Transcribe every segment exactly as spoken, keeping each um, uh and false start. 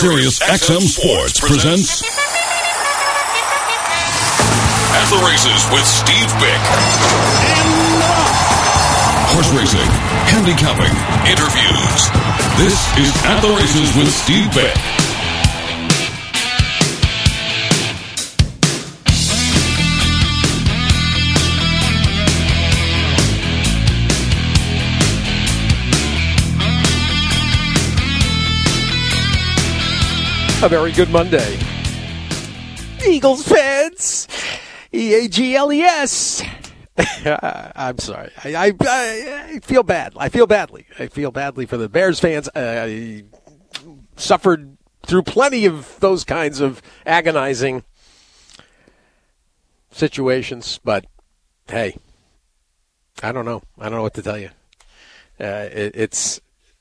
Sirius X M Sports presents At the Races with Steve Bick. Horse racing, handicapping, interviews. This is At the Races with Steve Bick. A very good Monday, Eagles fans. E A G L E S. I'm sorry. I, I, I feel bad. I feel badly. I feel badly for the Bears fans. I suffered through plenty of those kinds of agonizing situations, but hey, I don't know. I don't know what to tell you. Uh, it, it's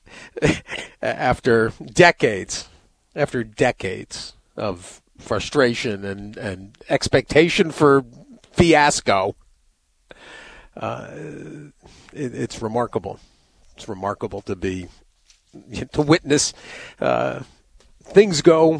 after decades. After decades of frustration and, and expectation for fiasco, uh, it, it's remarkable. It's remarkable to be to witness uh, things go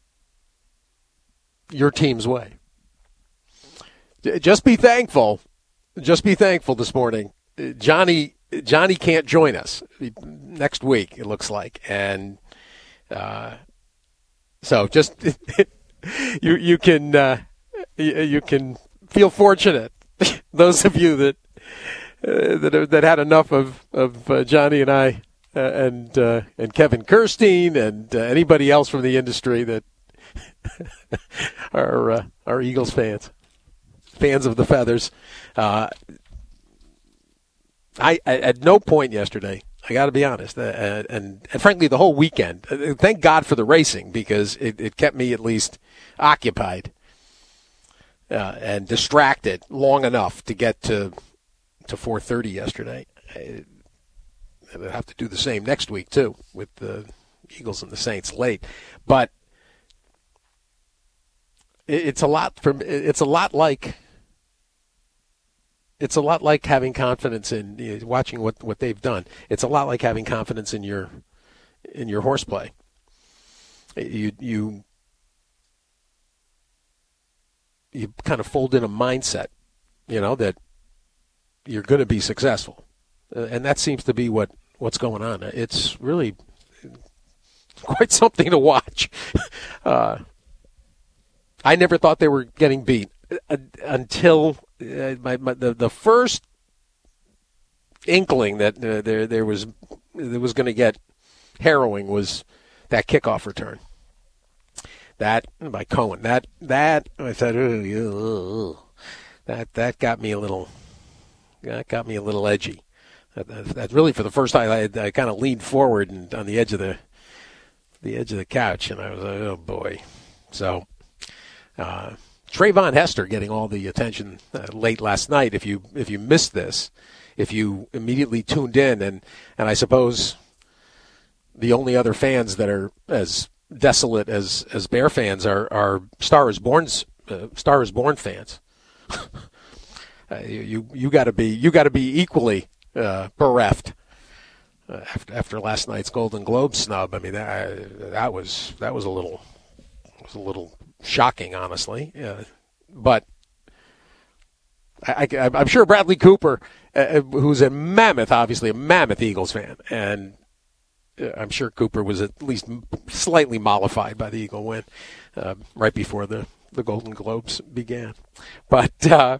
your team's way. Just be thankful. Just be thankful this morning. Johnny Johnny can't join us next week, it looks like, and. Uh, So just you you can uh, you, you can feel fortunate. Those of you that uh, that that had enough of of uh, Johnny and I uh, and uh, and Kevin Kirstein and uh, anybody else from the industry that are uh, are Eagles fans, fans of the feathers. Uh, I, I at no point yesterday. I got to be honest, uh, and, and frankly, the whole weekend. Uh, thank God for the racing because it, it kept me at least occupied uh, and distracted long enough to get to to four thirty yesterday. I, I'll have to do the same next week too with the Eagles and the Saints late, but it, it's a lot from. It's a lot like. It's a lot like having confidence in you know, watching what, what they've done. It's a lot like having confidence in your in your horseplay. You you you kind of fold in a mindset, you know, that you're going to be successful, uh, and that seems to be what, what's going on. It's really quite something to watch. uh, I never thought they were getting beat uh, until. Uh, my, my, the the first inkling that uh, there there was there was going to get harrowing was that kickoff return. That by Cohen. That that I said ugh, that that got me a little that got me a little edgy. That, that, that really for the first time I, I kind of leaned forward and on the edge of the the edge of the couch and I was like, oh boy. So. Uh, Trayvon Hester getting all the attention uh, late last night. If you if you missed this, if you immediately tuned in, and, and I suppose the only other fans that are as desolate as, as Bear fans are are Star is Born's uh, Star is Born fans. uh, you you got to be you got to be equally uh, bereft uh, after after last night's Golden Globe snub. I mean that that was that was a little was a little. Shocking, honestly, uh, but I, I, I'm sure Bradley Cooper, uh, who's a mammoth, obviously a mammoth Eagles fan, and uh, I'm sure Cooper was at least slightly mollified by the Eagle win uh, right before the, the Golden Globes began. But uh,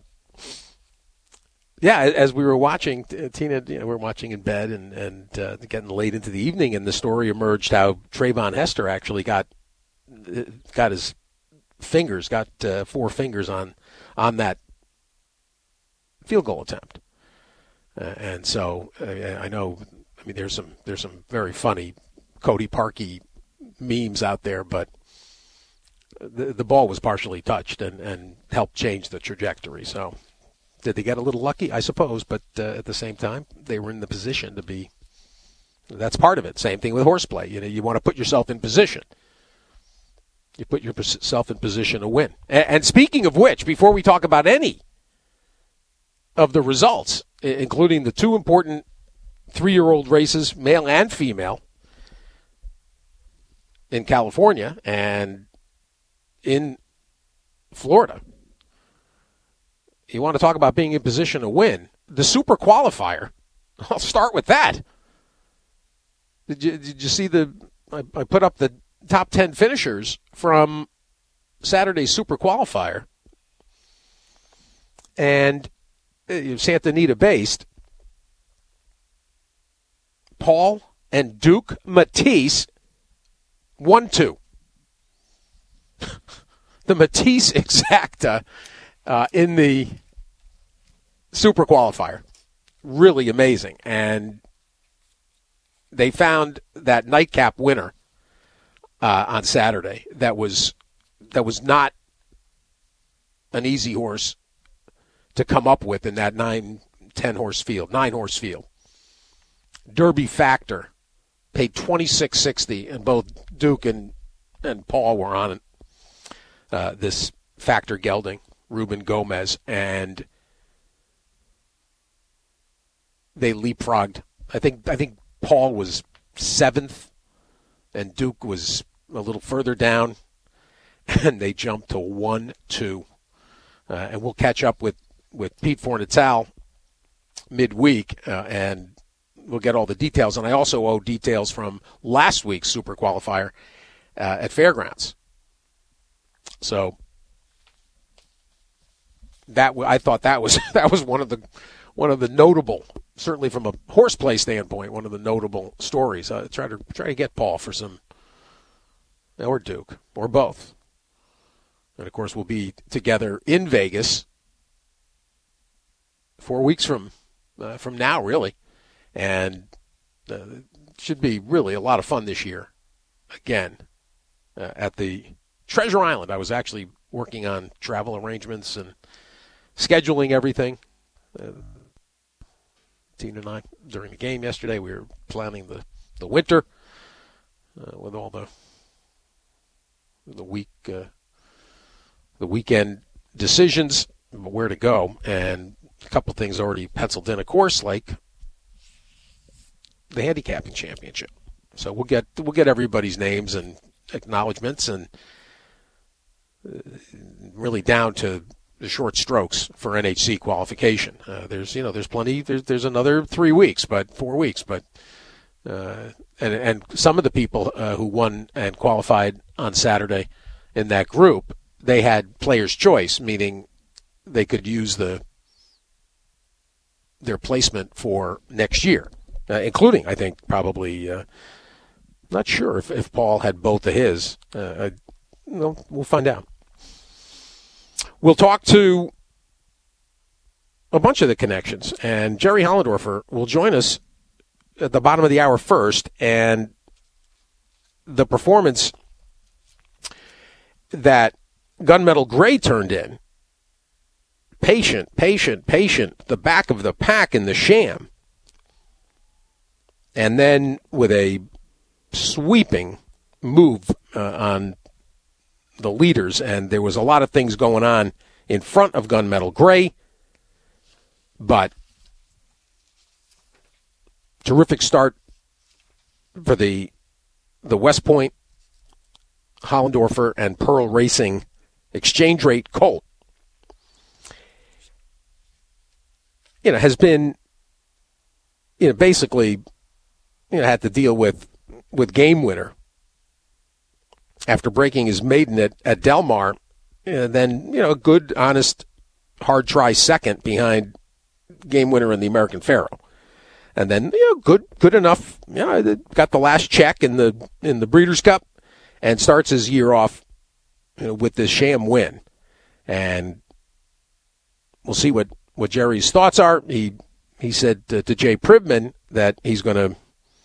yeah, as we were watching, Tina, you know, we were watching in bed and and uh, getting late into the evening, and the story emerged how Trayvon Hester actually got got his fingers, got uh, four fingers on on that field goal attempt, uh, and so uh, I know. I mean, there's some there's some very funny Cody Parkey memes out there, but the the ball was partially touched and, and helped change the trajectory. So, did they get a little lucky? I suppose, but uh, at the same time, they were in the position to be. That's part of it. Same thing with horseplay. You know, you want to put yourself in position. You put yourself in position to win. And speaking of which, before we talk about any of the results, including the two important three-year-old races, male and female, in California and in Florida. You want to talk about being in position to win. The Super Qualifier, I'll start with that. Did you, did you see the, I, I put up the top ten finishers from Saturday's Super Qualifier. And uh, Santa Anita based. Paul and Duke Matisse, one two. The Matisse Exacta uh, in the Super Qualifier. Really amazing. And they found that nightcap winner uh, on Saturday that was that was not an easy horse to come up with in that nine, ten horse field, nine horse field. Derby Factor paid twenty-six sixty, and both Duke and, and Paul were on it. Uh, this Factor gelding, Ruben Gomez, and they leapfrogged. I think I think Paul was seventh, and Duke was a little further down, and they jumped to one two. Uh, and we'll catch up with, with Pete Fornatale midweek, uh, and we'll get all the details. And I also owe details from last week's Super Qualifier uh, at Fairgrounds. So that I thought that was that was one of the one of the notable, certainly from a horseplay standpoint, one of the notable stories. Uh, try to try to get Paul for some, or Duke, or both. And of course, we'll be together in Vegas four weeks from uh, from now, really, and uh, it should be really a lot of fun this year. Again, uh, at the Treasure Island, I was actually working on travel arrangements and scheduling everything. Uh, Tina and I, during the game yesterday, we were planning the the winter uh, with all the the week uh, the weekend decisions, where to go, and a couple things already penciled in, of course, like the handicapping championship. So we'll get we'll get everybody's names and acknowledgments, and uh, really down to the short strokes for N H C qualification. Uh, there's you know there's plenty. There's there's another three weeks, but four weeks, but uh, and and some of the people uh, who won and qualified on Saturday in that group, they had player's choice, meaning they could use the their placement for next year, uh, including, I think, probably, uh, not sure if, if Paul had both of his. Uh, I, well, we'll find out. We'll talk to a bunch of the connections, and Jerry Hollendorfer will join us at the bottom of the hour first, and the performance that Gunmetal Gray turned in, patient, patient, patient, the back of the pack in the sham, and then with a sweeping move uh, on the leaders, and there was a lot of things going on in front of Gunmetal Gray, but terrific start for the the West Point, Hollendorfer, and Pearl Racing exchange rate colt. You know, has been, you know, basically, you know, had to deal with, with Game Winner after breaking his maiden at, at Del Mar, and then, you know, a good, honest, hard try second behind Game Winner and the American Pharaoh. And then, you know, good good enough, you know, got the last check in the in the Breeders' Cup and starts his year off, you know, with this sham win. And we'll see what, what Jerry's thoughts are. He he said to, to Jay Pribman that he's going to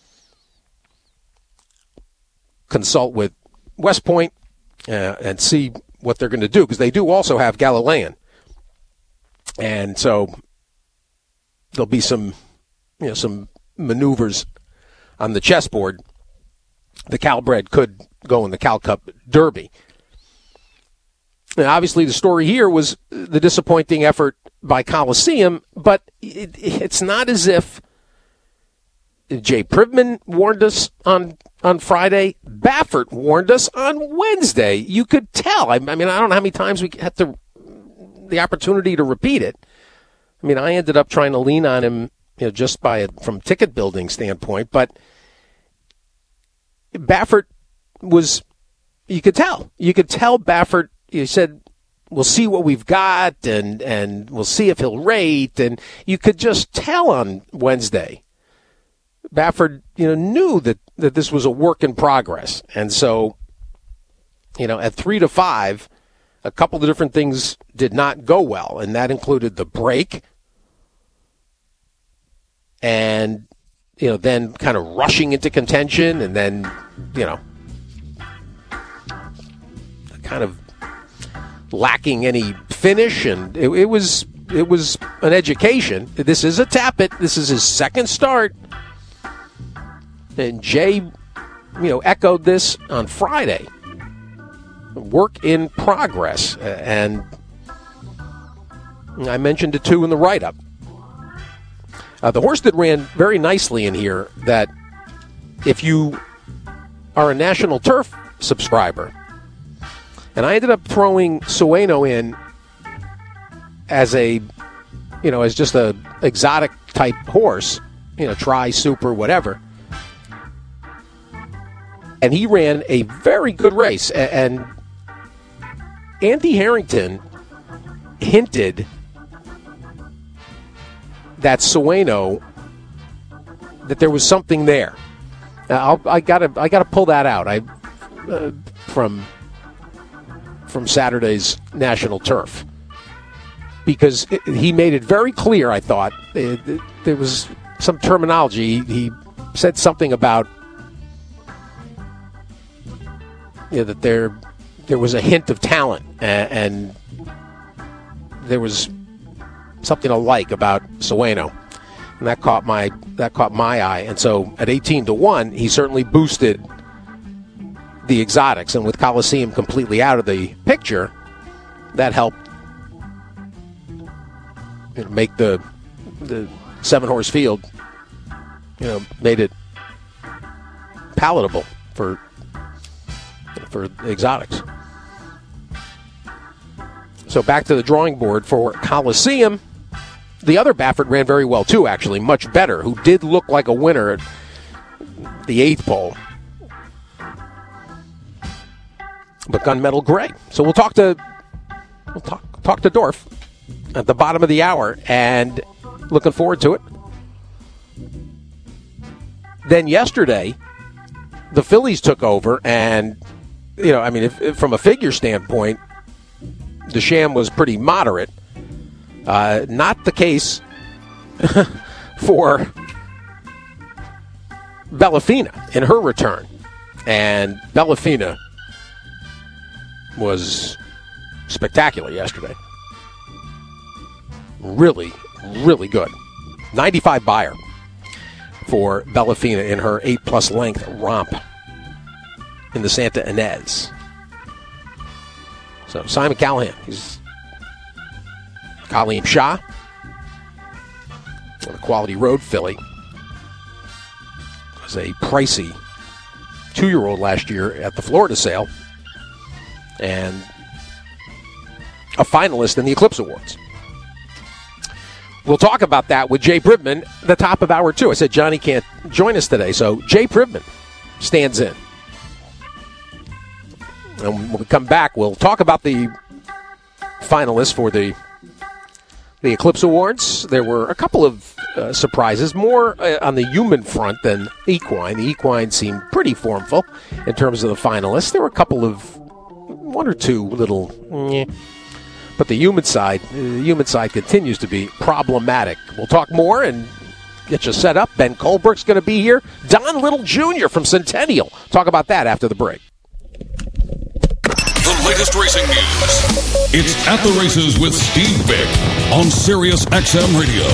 consult with West Point uh, and see what they're going to do, because they do also have Galilean. And so there'll be some, you know, some maneuvers on the chessboard. The Calbred could go in the Cal Cup Derby. Now, obviously, the story here was the disappointing effort by Coliseum, but it, it's not as if Jay Privman warned us on, on Friday. Baffert warned us on Wednesday. You could tell. I, I mean, I don't know how many times we had to, the opportunity to repeat it. I mean, I ended up trying to lean on him, you know, just by a, from ticket building standpoint, but Baffert was, you could tell. You could tell Baffert, you said, we'll see what we've got, and, and we'll see if he'll rate, and you could just tell on Wednesday. Baffert, you know, knew that, that this was a work in progress. And so, you know, at three to five, a couple of different things did not go well, and that included the break and, you know, then kind of rushing into contention, and then, you know, kind of lacking any finish, and it, it was it was an education. This is a Tappet. This is his second start. And Jay, you know, echoed this on Friday. Work in progress. And I mentioned it, too, in the write-up. Uh, the horse that ran very nicely in here, that if you are a National Turf subscriber, and I ended up throwing Sueno in as a, you know, as just a exotic type horse, you know, try, super, whatever. And he ran a very good race. And Andy Harrington hinted that Sueno, that there was something there. Now, I'll, I gotta, I gotta pull that out. I uh, from from Saturday's National Turf, because it, he made it very clear. I thought it, it, there was some terminology. He, he said something about, you know, that there there was a hint of talent, and, and there was something to like about Sueno, and that caught my that caught my eye. And so at eighteen to one, he certainly boosted the exotics, and with Coliseum completely out of the picture, that helped, you know, make the the seven horse field, you know, made it palatable for for exotics. So back to the drawing board for Coliseum. The other Baffert ran very well too, actually, much better, who did look like a winner at the eighth pole. But Gunmetal Gray. So we'll talk to we'll talk talk to Dorf at the bottom of the hour, and looking forward to it. Then yesterday, the Fillies took over, and you know, I mean, if, if from a figure standpoint, the sham was pretty moderate. Uh, not the case for Bellafina in her return, and Bellafina was spectacular yesterday. Really, really good. ninety-five buyer for Bellafina in her eight-plus length romp in the Santa Ynez. So Simon Callahan, he's Kaleem Shah, a quality road filly, was a pricey two-year-old last year at the Florida sale, and a finalist in the Eclipse Awards. We'll talk about that with Jay Privman, the top of hour two. I said Johnny can't join us today, so Jay Privman stands in. And when we come back, we'll talk about the finalists for the the Eclipse Awards. There were a couple of uh, surprises, more uh, on the human front than equine. The equine seemed pretty formful in terms of the finalists. There were a couple of, one or two little, eh. But the human side, uh, the human side continues to be problematic. We'll talk more and get you set up. Ben Colbrook's going to be here. Don Little Junior from Centennial. Talk about that after the break. The latest racing news. It's At the Races with Steve Vick on Sirius X M Radio.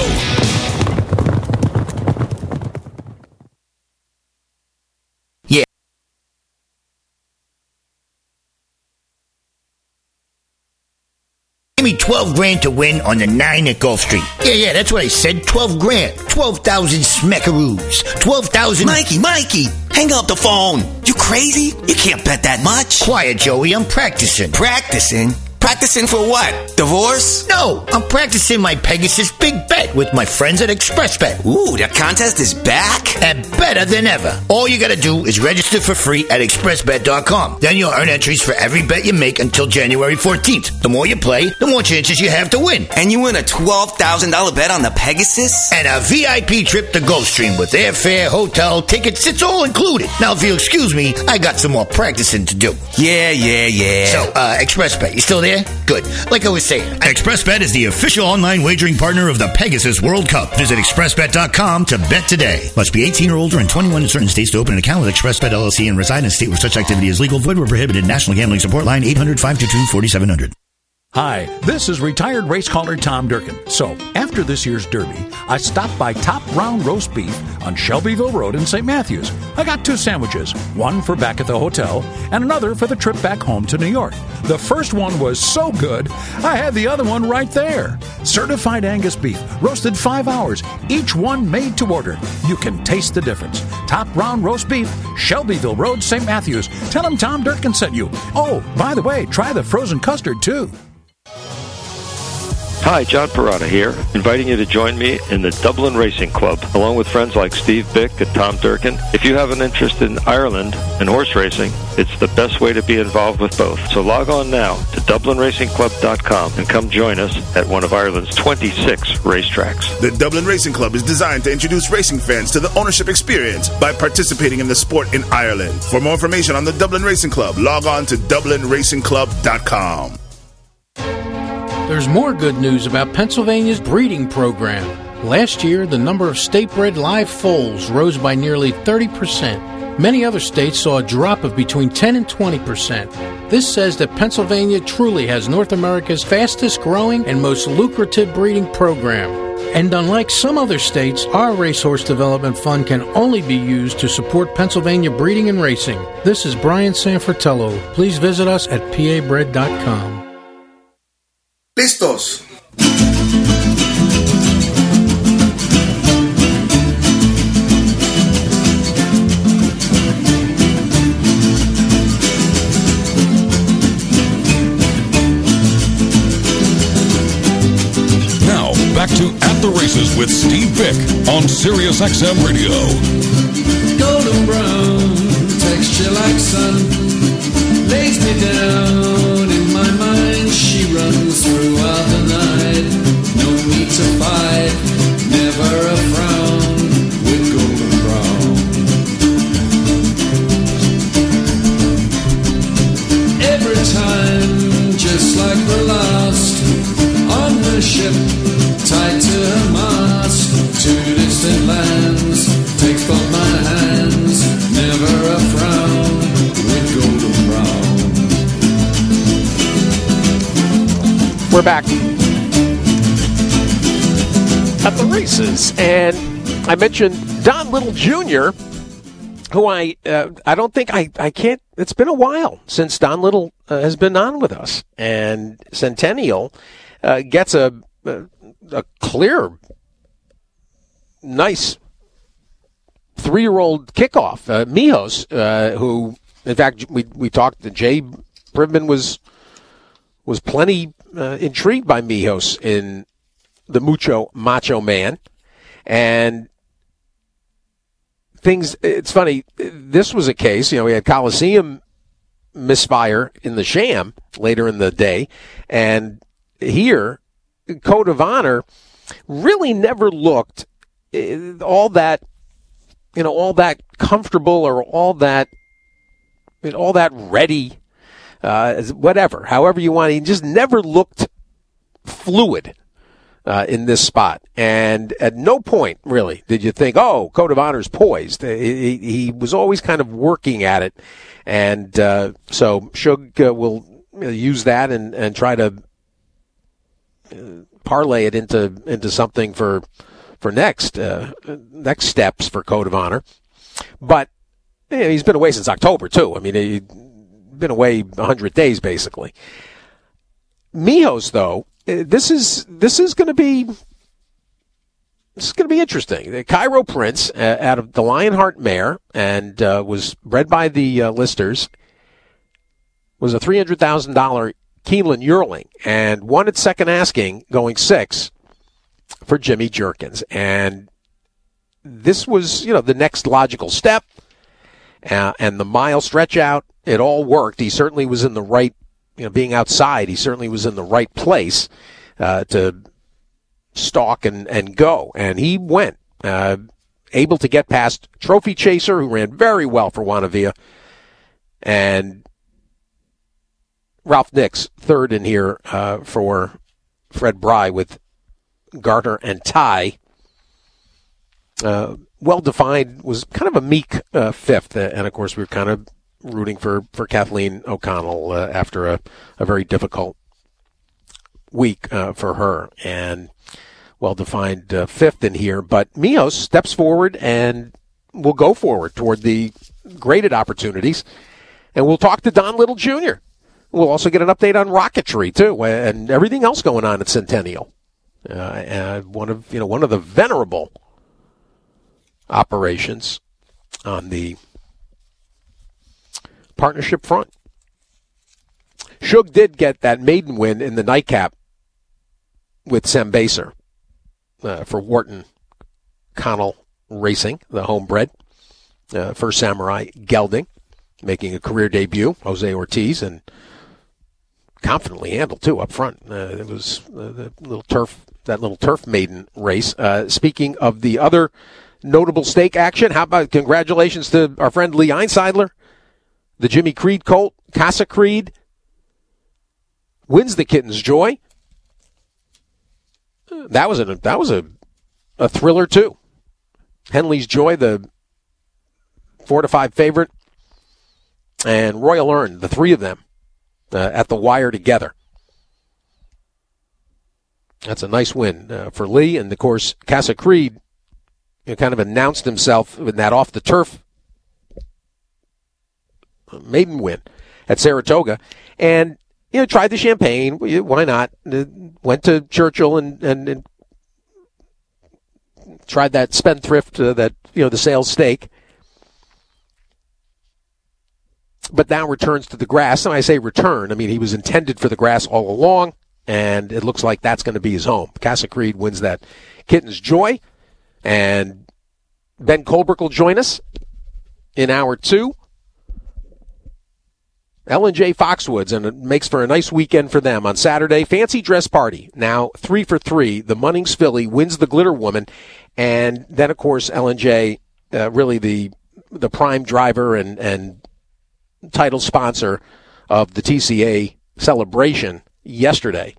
Give me twelve grand to win on the nine at Gulfstream. Yeah, yeah, that's what I said. twelve grand. twelve thousand smackaroos. twelve thousand... Mikey, Mikey, hang up the phone. You crazy? You can't bet that much. Quiet, Joey. I'm practicing. Practicing? Practicing for what? Divorce? No, I'm practicing my Pegasus Big Bet with my friends at ExpressBet. Ooh, the contest is back? And better than ever. All you gotta do is register for free at express bet dot com. Then you'll earn entries for every bet you make until January fourteenth. The more you play, the more chances you have to win. And you win a twelve thousand dollars bet on the Pegasus? And a V I P trip to Gulfstream with airfare, hotel, tickets, it's all included. Now, if you'll excuse me, I got some more practicing to do. Yeah, yeah, yeah. So, uh, ExpressBet, you still there? Good. Like I was saying, ExpressBet is the official online wagering partner of the Pegasus World Cup. Visit express bet dot com to bet today. Must be eighteen or older and twenty-one in certain states to open an account with ExpressBet L L C and reside in a state where such activity is legal, void, or prohibited. National Gambling Support Line eight hundred, five two two, four seven zero zero. Hi, this is retired race caller Tom Durkin. So, after this year's Derby, I stopped by Top Round Roast Beef on Shelbyville Road in Saint Matthews. I got two sandwiches, one for back at the hotel and another for the trip back home to New York. The first one was so good, I had the other one right there. Certified Angus beef, roasted five hours, each one made to order. You can taste the difference. Top Round Roast Beef, Shelbyville Road, Saint Matthews. Tell them Tom Durkin sent you. Oh, by the way, try the frozen custard too. Hi, John Parada here, inviting you to join me in the Dublin Racing Club, along with friends like Steve Bick and Tom Durkin. If you have an interest in Ireland and horse racing, it's the best way to be involved with both. So log on now to dublin racing club dot com and come join us at one of Ireland's twenty-six racetracks. The Dublin Racing Club is designed to introduce racing fans to the ownership experience by participating in the sport in Ireland. For more information on the Dublin Racing Club, log on to dublin racing club dot com. There's more good news about Pennsylvania's breeding program. Last year, the number of state-bred live foals rose by nearly thirty percent. Many other states saw a drop of between ten and twenty percent. This says that Pennsylvania truly has North America's fastest-growing and most lucrative breeding program. And unlike some other states, our Racehorse Development Fund can only be used to support Pennsylvania breeding and racing. This is Brian Sanfratello. Please visit us at p a bred dot com. Listos. Now, back to At the Races with Steve Bick on Sirius X M Radio. Golden brown, texture like sun, lays me down in my mind. She runs throughout the night. No need to fight, never a frown with golden brown. Every time, just like the last, on the ship, tied to her mast, to distant lands, takes both my hands, never a frown with golden brown. We're back at the races, and I mentioned Don Little Junior, who I uh, I don't think I, I can't. It's been a while since Don Little uh, has been on with us, and Centennial uh, gets a, a a clear, nice three-year-old kickoff. Uh, Mijos, uh, who in fact we we talked. Jay Privman was was plenty uh, intrigued by Mijos in the Mucho Macho Man, and things. It's funny. This was a case. You know, we had Coliseum misfire in the Sham later in the day, and here Code of Honor really never looked all that, you know, all that comfortable or all that, you know, all that ready. Uh, whatever, however you want. He just never looked fluid uh, in this spot. And at no point, really, did you think, oh, Code of Honor's poised. He, he was always kind of working at it. And uh, so Shug uh, will use that and, and try to uh, parlay it into into something for for next uh, next steps for Code of Honor. But you know, he's been away since October, too. I mean, he been away one hundred days, basically. Mijos, though, uh, this is this is going to be this is going to be interesting. The Cairo Prince, uh, out of the Lionheart mare, and uh, was bred by the uh, listers, was a three hundred thousand dollars Keeneland yearling, and won at second asking, going six for Jimmy Jerkins. And this was, you know, the next logical step, uh, and the mile stretch out, it all worked. He certainly was in the right, you know, being outside, he certainly was in the right place uh, to stalk and, and go. And he went, uh, able to get past Trophy Chaser, who ran very well for Juana Villa, and Ralph Nix, third in here uh, for Fred Bry with Garter and Ty. Uh, well-defined, was kind of a meek uh, fifth. And, of course, we were kind of rooting for, for Kathleen O'Connell uh, after a, a very difficult week uh, for her. And well-defined uh, fifth in here. But Mios steps forward and will go forward toward the graded opportunities. And we'll talk to Don Little Junior We'll also get an update on rocketry, too, and everything else going on at Centennial. Uh, and one of, you know, one of the venerable operations on the partnership front. Shug did get that maiden win in the nightcap with Sam Baser uh, for Wharton Connell Racing, the homebred, uh, for Samurai Gelding, making a career debut, Jose Ortiz, and confidently handled, too, up front. Uh, it was uh, the little turf, that little turf maiden race. Uh, speaking of the other notable stake action, how about congratulations to our friend Lee Einseidler, the Jimmy Creed colt, Casa Creed, wins the Kitten's Joy. That was a that was a a thriller too. Henley's Joy, the four to five favorite, and Royal Earn, the three of them. Uh, at the wire together. That's a nice win uh, for Lee. And, of course, Casa Creed, you know, kind of announced himself in that off-the-turf maiden win at Saratoga. And, you know, tried the champagne. Why not? Went to Churchill and, and, and tried that spendthrift, uh, that, you know, the sales steak. But now returns to the grass. And I say return, I mean, he was intended for the grass all along, and it looks like that's going to be his home. Casa Creed wins that Kitten's Joy, and Ben Colbrook will join us in hour two. L and J Foxwoods, and it makes for a nice weekend for them on Saturday. Fancy dress party. Now, three for three. The Munnings filly wins the Glitter Woman, and then, of course, L and J, uh, really the the prime driver and, and title sponsor of the T C A celebration yesterday.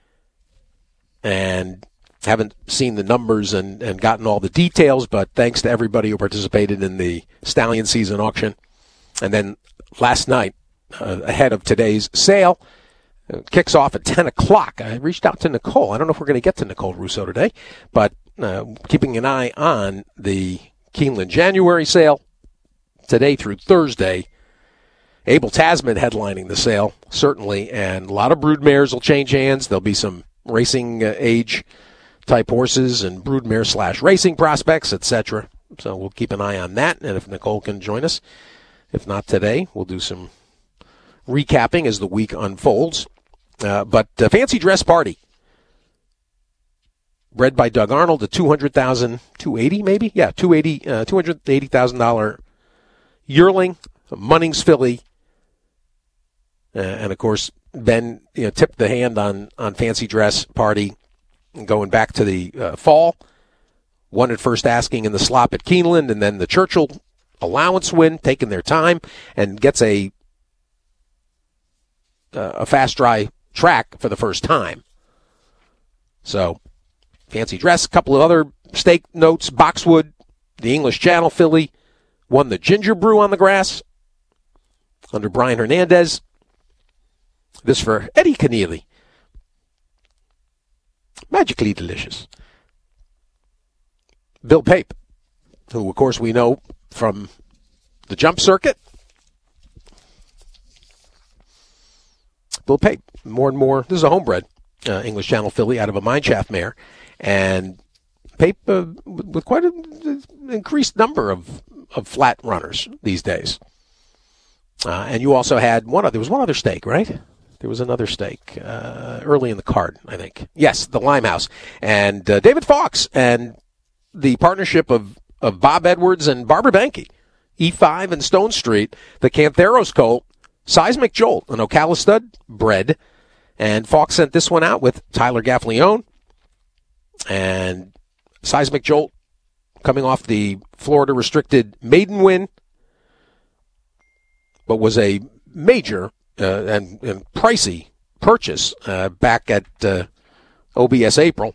And haven't seen the numbers and, and gotten all the details, but thanks to everybody who participated in the Stallion season auction. And then last night, uh, ahead of today's sale, uh, kicks off at ten o'clock. I reached out to Nicole. I don't know if we're going to get to Nicole Russo today, but uh, keeping an eye on the Keeneland January sale today through Thursday. Abel Tasman headlining the sale, certainly, and a lot of broodmares will change hands. There'll be some racing uh, age type horses and broodmare slash racing prospects, et cetera. So we'll keep an eye on that, and if Nicole can join us, if not today, we'll do some recapping as the week unfolds. Uh, but uh, Fancy Dress Party, bred by Doug Arnold, a two hundred thousand dollars, two hundred eighty thousand dollars maybe? Yeah, two hundred eighty thousand dollars, uh, two hundred eighty thousand dollars yearling, a Munnings filly. Uh, and, of course, Ben, you know, tipped the hand on, on Fancy Dress Party going back to the uh, fall. Won at first asking in the slop at Keeneland, and then the Churchill allowance win, taking their time, and gets a uh, a fast dry track for the first time. So, Fancy Dress, a couple of other stake notes. Boxwood, the English Channel filly, won the Ginger Brew on the grass under Brian Hernandez. This for Eddie Keneally. Magically delicious. Bill Pape, who, of course, we know from the jump circuit. Bill Pape, more and more, this is a homebred, uh, English Channel filly out of a mineshaft mare, and paid uh, with quite an increased number of, of flat runners these days. Uh, and you also had one other, there was one other stake, right? There was another stake uh, early in the card, I think. Yes, the Limehouse. And uh, David Fox and the partnership of, of Bob Edwards and Barbara Banke, E five and Stone Street, the Cantheros colt, Seismic Jolt, an Ocala stud bred. And Fox sent this one out with Tyler Gaffalione. And Seismic Jolt coming off the Florida restricted maiden win, but was a major uh, and, and pricey purchase uh, back at uh, O B S April.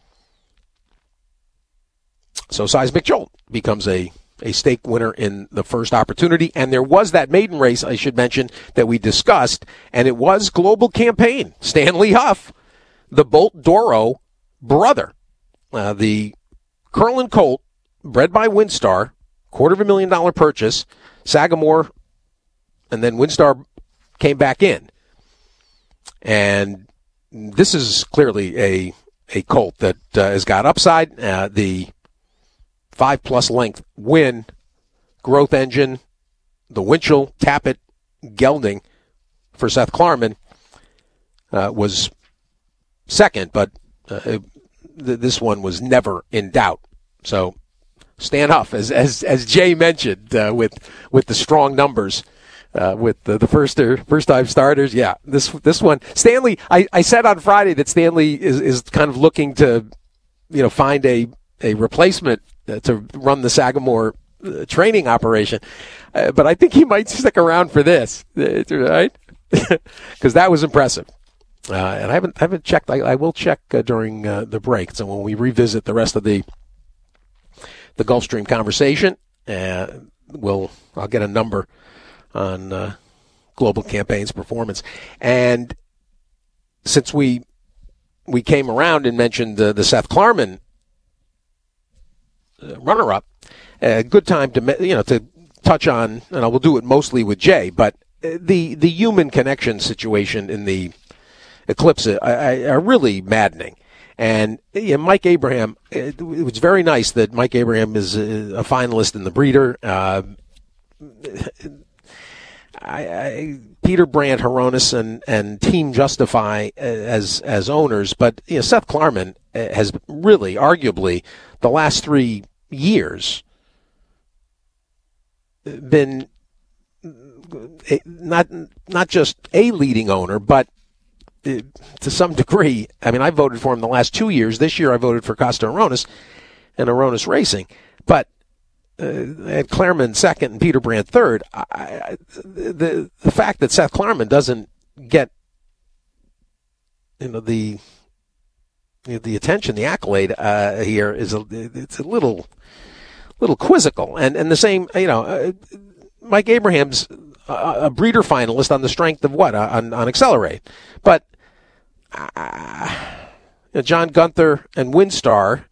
So Seismic Jolt becomes a, a stake winner in the first opportunity. And there was that maiden race, I should mention, that we discussed, and it was Global Campaign. Stanley Huff, the Bolt Doro brother, uh, the Curlin colt, bred by Windstar, quarter of a million dollar purchase, Sagamore, and then Windstar came back in. And this is clearly a a colt that uh, has got upside. Uh, the five-plus length win, growth engine, the Winchell, Tappet, gelding for Seth Klarman uh, was second, but uh, it, th- this one was never in doubt. So Stan Huff, as as as Jay mentioned, uh, with with the strong numbers. Uh, with the, the first uh, first time starters, yeah. This this one, Stanley. I, I said on Friday that Stanley is, is kind of looking to, you know, find a a replacement uh, to run the Sagamore uh, training operation, uh, but I think he might stick around for this, uh, right? Because that was impressive. Uh, and I haven't I haven't checked. I, I will check uh, during uh, the break. So when we revisit the rest of the the Gulfstream conversation, uh, we'll I'll get a number on uh, Global Campaign's performance. And since we we came around and mentioned uh, the Seth Klarman uh, runner-up, a uh, good time to you know to touch on, and I will do it mostly with Jay, but uh, the the human connection situation in the Eclipse uh, are really maddening. And yeah, Mike Abraham, it, it was very nice that Mike Abraham is a, a finalist in the breeder. Uh, I, I, Peter Brandt, Hronis, and, and Team Justify as as owners, but you know, Seth Klarman has really, arguably, the last three years been not not just a leading owner, but to some degree. I mean, I voted for him the last two years. This year, I voted for Costa Hronis and Hronis Racing, but. Uh, and Klarman second and Peter Brandt third. I, I, the the fact that Seth Klarman doesn't get you know the the attention, the accolade uh, here is a it's a little little quizzical. And and the same you know uh, Mike Abraham's a, a breeder finalist on the strength of what on on Accelerate, but uh, you know, John Gunther and Windstar.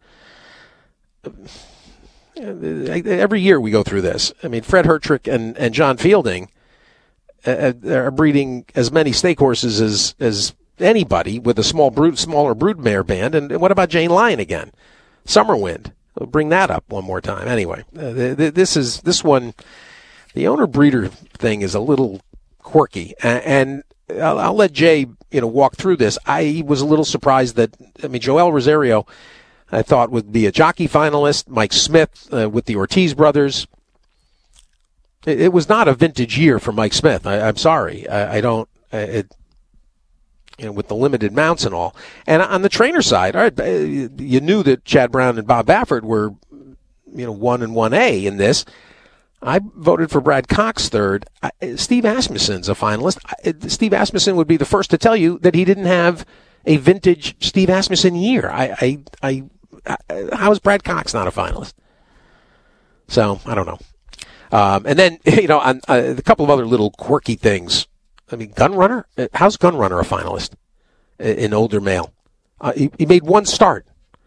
Every year we go through this. I mean, Fred Hertrick and, and John Fielding uh, are breeding as many stake horses as, as anybody with a small brood, smaller broodmare band. And what about Jane Lyon again? Summerwind. We'll bring that up one more time. Anyway, uh, this is this one. The owner breeder thing is a little quirky, and I'll, I'll let Jay you know walk through this. I was a little surprised that I mean Joel Rosario. I thought would be a jockey finalist. Mike Smith uh, with the Ortiz brothers. It, it was not a vintage year for Mike Smith. I, I'm sorry. I, I don't. It, you know, with the limited mounts and all. And on the trainer side, all right, you knew that Chad Brown and Bob Baffert were, you know, one and one A in this. I voted for Brad Cox third. I, Steve Asmussen's a finalist. I, Steve Asmussen would be the first to tell you that he didn't have a vintage Steve Asmussen year. I, I, I How is Brad Cox not a finalist? So, I don't know. Um, and then, you know, on, uh, a couple of other little quirky things. I mean, Gunrunner? How's Gunrunner a finalist in older male? Uh, he, he made one start.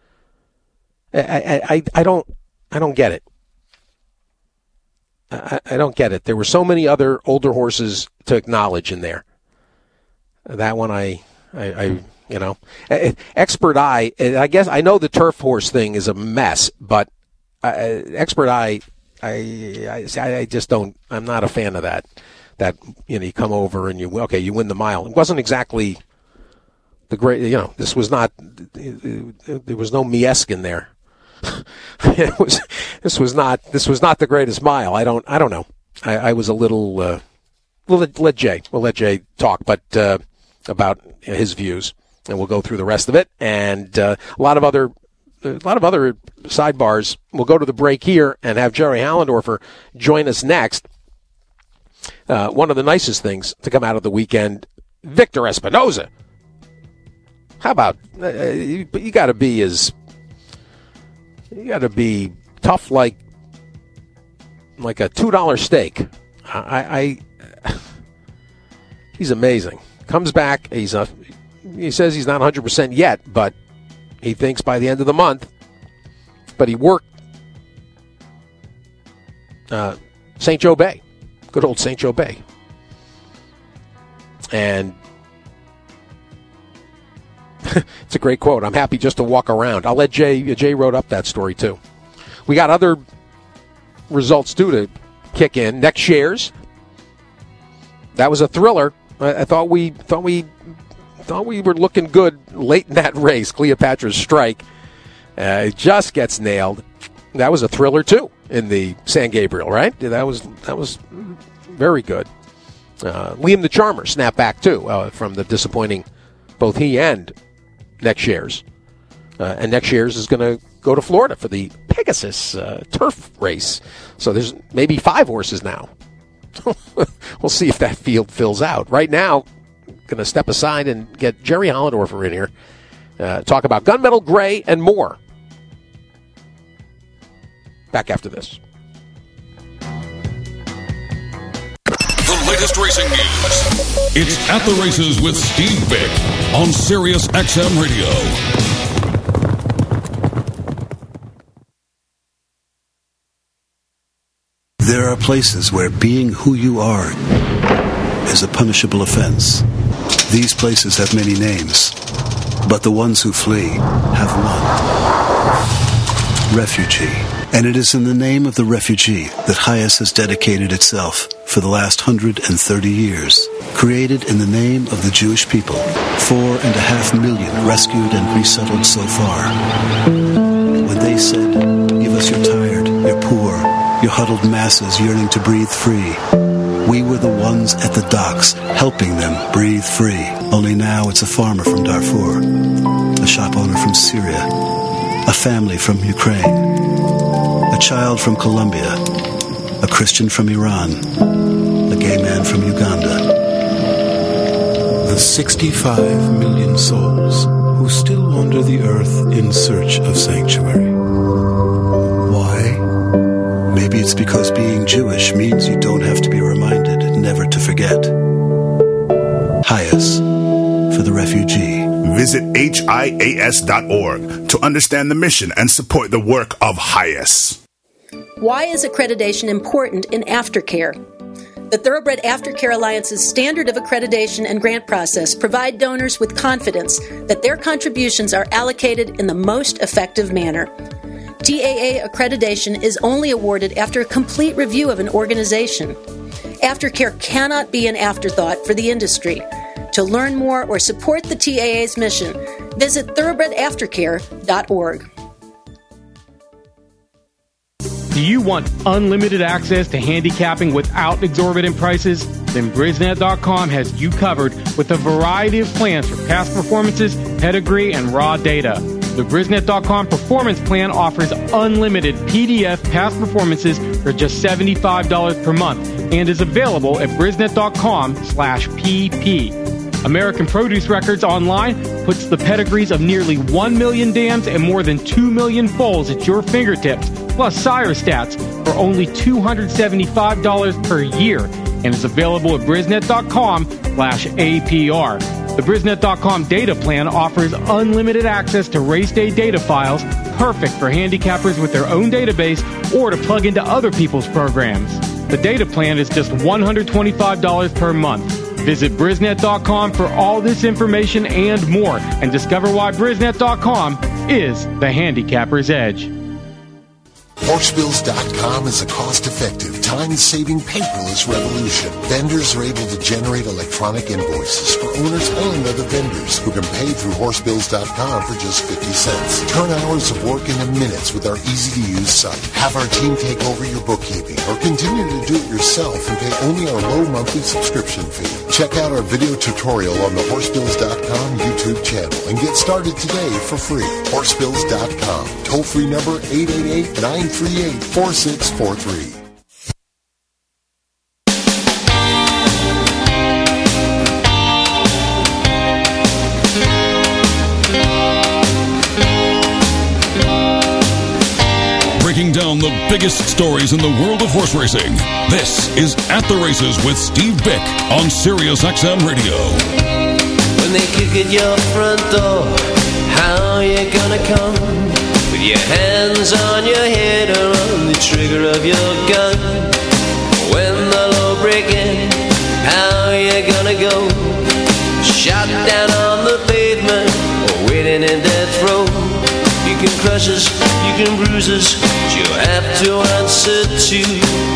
I, I, I don't, I don't get it. I, I don't get it. There were so many other older horses to acknowledge in there. That one I, I, I You know, Expert Eye, I guess I know the turf horse thing is a mess, but uh, Expert Eye, I, I, I just don't, I'm not a fan of that. That, you know, you come over and you, okay, you win the mile. It wasn't exactly the great, you know, this was not, there was no Mieskin there. It was, this was not, this was not the greatest mile. I don't, I don't know. I, I was a little, uh, we'll let, let Jay, we'll let Jay talk, but, uh, about his views. And we'll go through the rest of it, and uh, a lot of other, a lot of other sidebars. We'll go to the break here and have Jerry Hallendorfer join us next. Uh, one of the nicest things to come out of the weekend, Victor Espinoza. How about uh, you, you got to be as you got to be tough like like a two dollar steak. I, I he's amazing. Comes back. He's a. He says he's not one hundred percent yet, but he thinks by the end of the month. But he worked uh, Saint Joe Bay, good old Saint Joe Bay, and it's a great quote. I'm happy just to walk around. I'll let Jay. Jay wrote up that story too. We got other results too to kick in. Next shares. That was a thriller. I, I thought we thought we. Thought we were looking good late in that race. Cleopatra's Strike uh, just gets nailed. That was a thriller too in the San Gabriel, right? That was that was very good. Uh, Liam the Charmer snapped back too uh, from the disappointing. Both he and Next Shares, uh, and Next Shares is going to go to Florida for the Pegasus uh, turf race. So there's maybe five horses now. We'll see if that field fills out. Right now. Going to step aside and get Jerry Hallendorfer in here. Uh, talk about Gunmetal Gray and more. Back after this. The latest racing news. It's At the Races with Steve Vick on Sirius X M Radio. There are places where being who you are is a punishable offense. These places have many names, but the ones who flee have one. Refugee. And it is in the name of the refugee that Hias has dedicated itself for the last one hundred thirty years. Created in the name of the Jewish people. Four and a half million rescued and resettled so far. When they said, give us your tired, your poor, your huddled masses yearning to breathe free, we were the ones at the docks, helping them breathe free. Only now it's a farmer from Darfur, a shop owner from Syria, a family from Ukraine, a child from Colombia, a Christian from Iran, a gay man from Uganda. The sixty-five million souls who still wander the earth in search of sanctuary. Maybe it's because being Jewish means you don't have to be reminded never to forget. Hias, for the refugee. Visit H I A S dot org to understand the mission and support the work of Hias. Why is accreditation important in aftercare? The Thoroughbred Aftercare Alliance's standard of accreditation and grant process provide donors with confidence that their contributions are allocated in the most effective manner. T A A accreditation is only awarded after a complete review of an organization. Aftercare cannot be an afterthought for the industry. To learn more or support the T A A's mission, visit thoroughbred aftercare dot org. Do you want unlimited access to handicapping without exorbitant prices? Then Brisnet dot com has you covered with a variety of plans for past performances, pedigree, and raw data. The Brisnet dot com Performance Plan offers unlimited P D F past performances for just seventy-five dollars per month and is available at Brisnet dot com slash P P. American Produce Records Online puts the pedigrees of nearly one million dams and more than two million foals at your fingertips, plus sire stats for only two hundred seventy-five dollars per year and is available at Brisnet dot com slash A P R. The Brisnet dot com data plan offers unlimited access to race day data files, perfect for handicappers with their own database or to plug into other people's programs. The data plan is just one hundred twenty-five dollars per month. Visit Brisnet dot com for all this information and more, and discover why Brisnet dot com is the handicapper's edge. Horsebills dot com is a cost-effective, time-saving, paperless revolution. Vendors are able to generate electronic invoices for owners and other vendors who can pay through Horsebills dot com for just fifty cents. Turn hours of work into minutes with our easy-to-use site. Have our team take over your bookkeeping or continue to do it yourself and pay only our low monthly subscription fee. Check out our video tutorial on the Horsebills dot com YouTube channel and get started today for free. Horsebills dot com. Toll-free number eight eight eight, nine three eight, four six four three. Breaking down the biggest stories in the world of horse racing. This is At the Races with Steve Bick on Sirius X M Radio. When they kick at your front door, how you gonna come? With your hands on your head or on the trigger of your gun. When the law break in, how you gonna go? Shot down on the pavement or waiting in death row. You can crush us, you can bruise us, but you have to answer to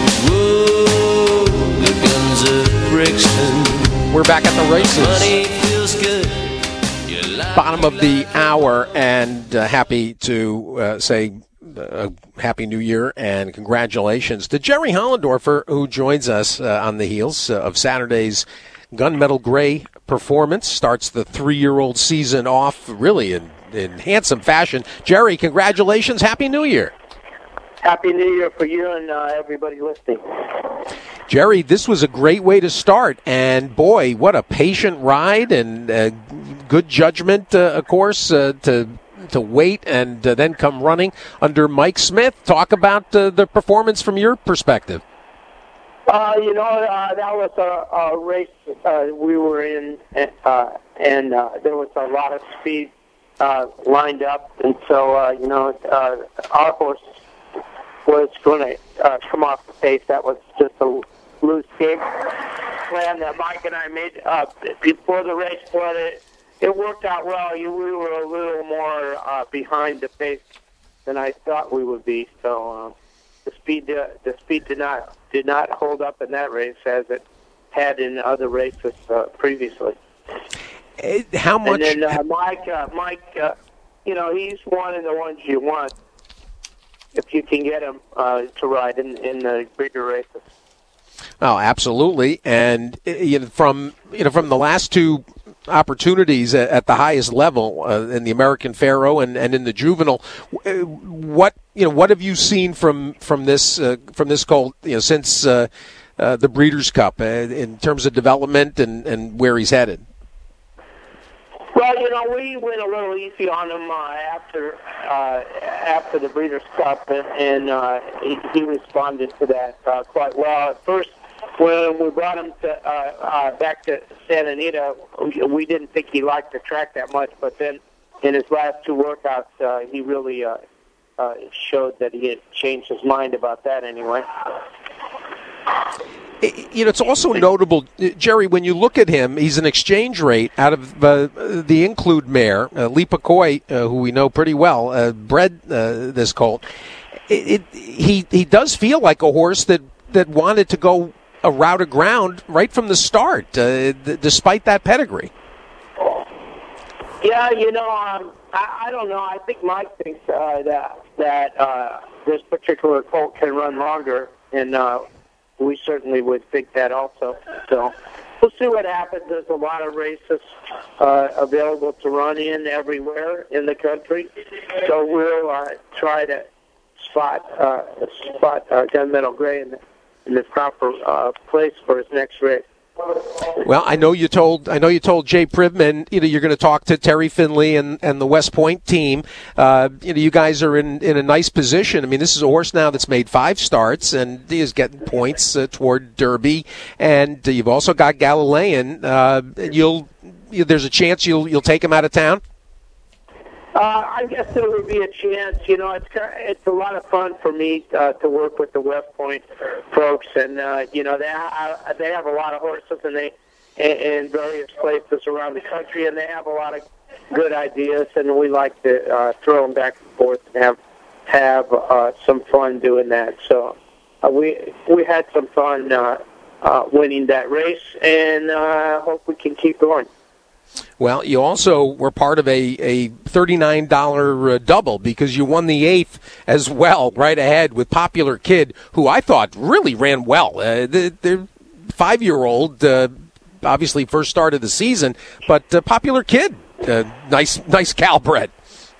whoa, the guns of Brixton. We're back at the races. Money feels good. Bottom of the hour, and uh, happy to uh, say uh, Happy New Year and congratulations to Jerry Hollendorfer, who joins us uh, on the heels uh, of Saturday's Gunmetal Gray performance. Starts the three-year-old season off really in, in handsome fashion. Jerry, congratulations. Happy New Year. Happy New Year for you and uh, everybody listening. Jerry, this was a great way to start, and boy, what a patient ride and uh, good judgment, uh, of course, uh, to to wait and uh, then come running under Mike Smith. Talk about uh, the performance from your perspective. Uh, you know, uh, that was a, a race uh, we were in, uh, and uh, there was a lot of speed uh, lined up, and so, uh, you know, uh, our horse was going to uh, come off the pace. That was just a loose game plan that Mike and I made uh, before the race, but it, it worked out well. You, we were a little more uh, behind the pace than I thought we would be. So uh, the speed uh, the speed did not did not hold up in that race as it had in other races uh, previously. How much? And then uh, Mike, uh, Mike, uh, you know, he's one of the ones you want if you can get him uh, to ride in, in the bigger races. Oh, absolutely. And you know, from you know from the last two opportunities at, at the highest level uh, in the American Pharoah and, and in the juvenile, what you know what have you seen from from this uh, from this colt you know since uh, uh, the Breeders' Cup uh, in terms of development and, and where he's headed? Well, you know, we went a little easy on him uh, after uh, after the Breeders' Cup, and, and uh, he, he responded to that uh, quite well. At first, when we brought him to, uh, uh, back to Santa Anita, we didn't think he liked the track that much, but then in his last two workouts, uh, he really uh, uh, showed that he had changed his mind about that anyway. You know, it's also notable, Jerry, when you look at him, he's an exchange rate out of uh, the Include mare, uh, Lipa Coy, uh, who we know pretty well, uh, bred uh, this colt. It, it, he he does feel like a horse that, that wanted to go a route of ground right from the start, uh, th- despite that pedigree. Yeah, you know, um, I, I don't know. I think Mike thinks uh, that that uh, this particular colt can run longer, and uh, we certainly would think that also. So we'll see what happens. There's a lot of races uh, available to run in everywhere in the country, so we'll uh, try to spot uh, spot uh, Gunmetal Gray in the, in the proper uh, place for his next race. Well, I know you told I know you told Jay Privman, you know, you're going to talk to Terry Finley and, and the West Point team. Uh, you know, you guys are in, in a nice position. I mean, this is a horse now that's made five starts and he is getting points uh, toward Derby, and uh, you've also got Galilean. Uh, you'll you, there's a chance you'll you'll take him out of town. Uh, I guess there would be a chance. You know, it's it's a lot of fun for me uh, to work with the West Point folks, and uh, you know they ha- they have a lot of horses, and they in, in various places around the country, and they have a lot of good ideas, and we like to uh, throw them back and forth and have have uh, some fun doing that. So uh, we we had some fun uh, uh, winning that race, and uh, hope we can keep going. Well, you also were part of a, a thirty-nine dollars uh, double because you won the eighth as well, right ahead with Popular Kid, who I thought really ran well. Uh, the, the five-year-old, uh, obviously first start of the season, but uh, Popular Kid, uh, nice nice Calbred.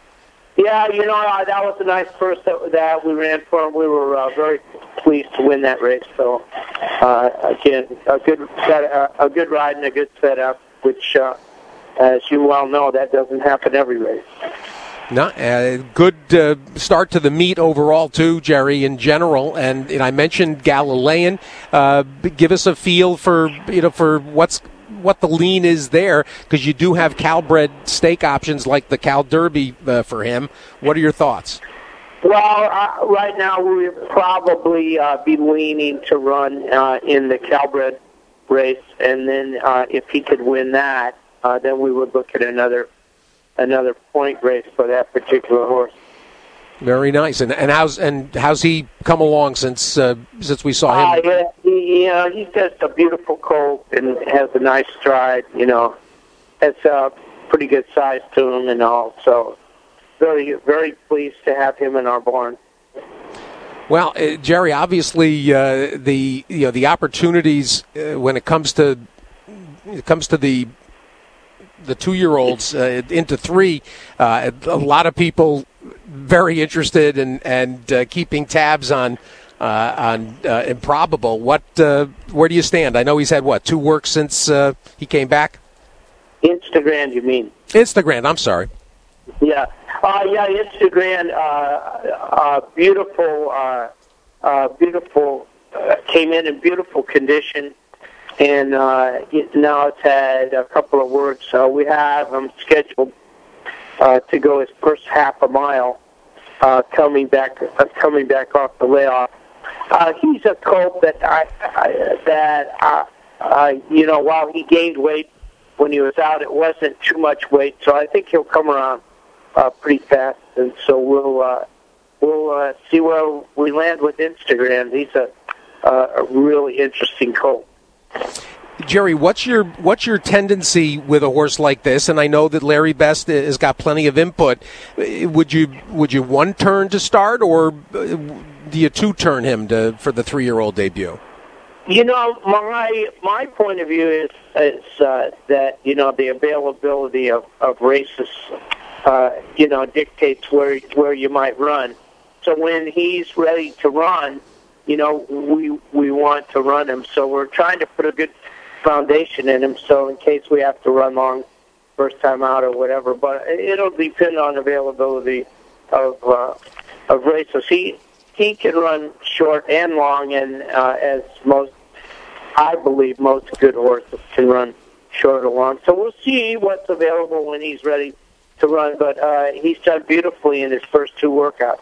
Yeah, you know, uh, that was a nice first that, that we ran for him. We were uh, very pleased to win that race. So, uh, again, a good set, uh, a good ride and a good setup, which, uh, as you well know, that doesn't happen every race. No, uh, good uh, start to the meet overall, too, Jerry, in general. And, and I mentioned Galilean. Uh, give us a feel for, you know, for what's what the lean is there, because you do have Calbred stake options like the Cal Derby uh, for him. What are your thoughts? Well, uh, right now we'll probably uh, be leaning to run uh, in the Calbred race, and then uh, if he could win that, uh, then we would look at another another point race for that particular horse. Very nice. And and how's and how's he come along since uh, since we saw him? Uh, yeah, he, you know, he's just a beautiful colt and has a nice stride. You know, has a pretty good size to him and all. So very very pleased to have him in our barn. Well, uh, Jerry, obviously uh, the you know the opportunities uh, when it comes to it comes to the the two-year-olds uh, into three, uh, a lot of people very interested in and uh, keeping tabs on uh, on uh, Improbable. What uh, where do you stand? I know he's had what two works since uh, he came back. Instagram, you mean? Instagram. I'm sorry. Yeah, uh, yeah. Instagram, uh, uh, beautiful, uh, uh, beautiful. Uh, came in in beautiful condition. And uh, it, now it's had a couple of works. So we have him scheduled uh, to go his first half a mile, uh, coming back uh, coming back off the layoff. Uh, he's a colt that I, I that I, I, you know, while he gained weight when he was out, it wasn't too much weight. So I think he'll come around uh, pretty fast. And so we'll uh, we'll uh, see where we land with Instagram. He's a uh, a really interesting colt. Jerry, what's your what's your tendency with a horse like this? And I know that Larry Best has got plenty of input. Would you would you one turn to start, or do you two turn him to for the three year old debut? You know, my my point of view is is uh, that you know the availability of of races, uh, you know, dictates where where you might run. So when he's ready to run, you know, we we want to run him. So we're trying to put a good foundation in him, so in case we have to run long first time out or whatever. But it'll depend on availability of uh, of races. He he can run short and long, and uh, as most, I believe, most good horses can run short or long. So we'll see what's available when he's ready to run. But uh, he's done beautifully in his first two workouts.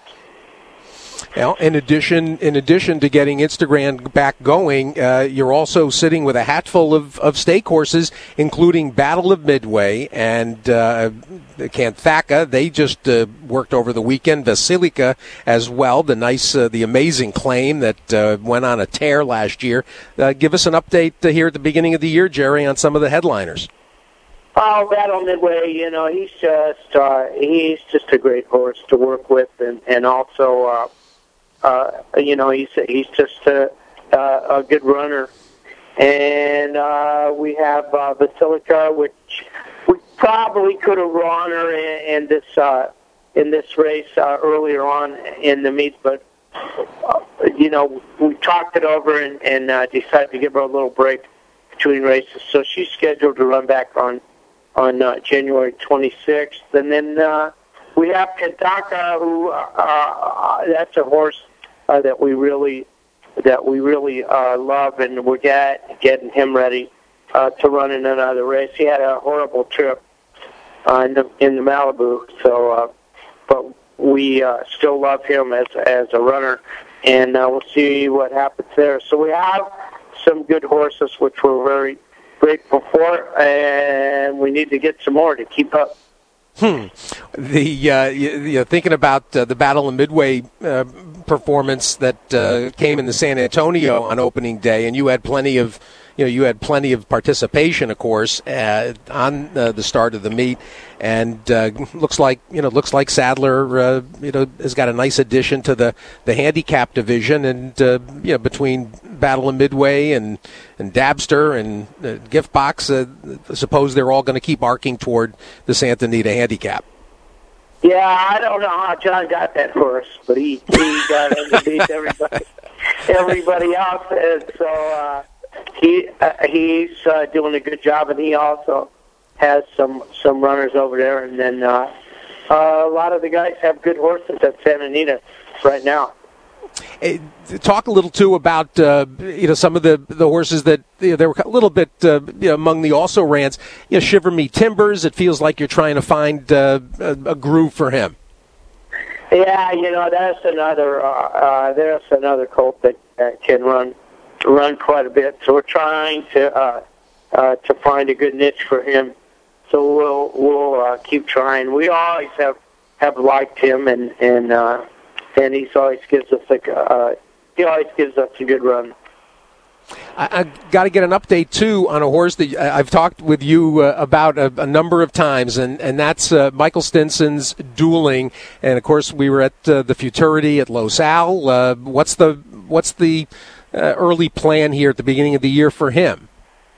Well, in addition, in addition to getting Instagram back going, uh, you're also sitting with a hatful of, of stake horses, including Battle of Midway and uh, Canthaka. They just uh, worked over the weekend. Basilica as well, the nice, uh, the amazing claim that uh, went on a tear last year. Uh, give us an update uh, here at the beginning of the year, Jerry, on some of the headliners. Oh, Battle Midway, you know, he's just uh, he's just a great horse to work with, and and also. Uh, Uh, you know, he's he's just a, uh, a good runner, and uh, we have uh, Basilica, which we probably could have run her in, in this uh, in this race uh, earlier on in the meet, but uh, you know, we talked it over and, and uh, decided to give her a little break between races. So she's scheduled to run back on on uh, January twenty-sixth, and then. Uh, We have Canthaka, who uh, uh, that's a horse uh, that we really that we really uh, love, and we're get, getting him ready uh, to run in another race. He had a horrible trip uh, in the in the Malibu, so uh, but we uh, still love him as as a runner, and uh, we'll see what happens there. So we have some good horses, which we're very great before, and we need to get some more to keep up. Hmm. The uh, you, you know, thinking about uh, the Battle of Midway uh, performance that uh, came in the San Antonio on opening day, and you had plenty of, you know, you had plenty of participation, of course, uh, on uh, the start of the meet, and uh, looks like you know looks like Sadler, uh, you know, has got a nice addition to the, the handicap division, and uh, you know between Battle of Midway and and Dabster and uh, Gift Box, uh, I suppose they're all going to keep arcing toward the Santa Anita handicap. Yeah, I don't know how John got that horse, but he he got underneath everybody everybody else, and so uh, he uh, he's uh, doing a good job, and he also has some some runners over there, and then uh, uh, a lot of the guys have good horses at Santa Anita right now. Uh, talk a little too about uh, you know some of the, the horses that you know, they were a little bit uh, you know, among the also rans. You know, Shiver Me Timbers. It feels like you're trying to find uh, a, a groove for him. Yeah, you know that's another uh, uh, there's another colt that uh, can run run quite a bit. So we're trying to uh, uh, to find a good niche for him. So we'll we'll uh, keep trying. We always have have liked him, and and. Uh, And he always gives us a uh, he always gives us a good run. I, I got to get an update too on a horse that I've talked with you uh, about a, a number of times, and and that's uh, Michael Stinson's Dueling. And of course, we were at uh, the Futurity at Los Al. Uh, what's the what's the uh, early plan here at the beginning of the year for him?